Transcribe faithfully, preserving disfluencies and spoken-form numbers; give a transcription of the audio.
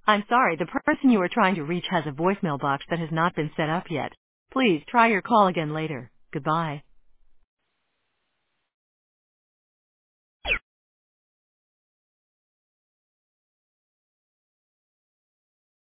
I'm sorry, the person you are trying to reach has a voicemail box that has not been set up yet. Please try your call again later. Goodbye.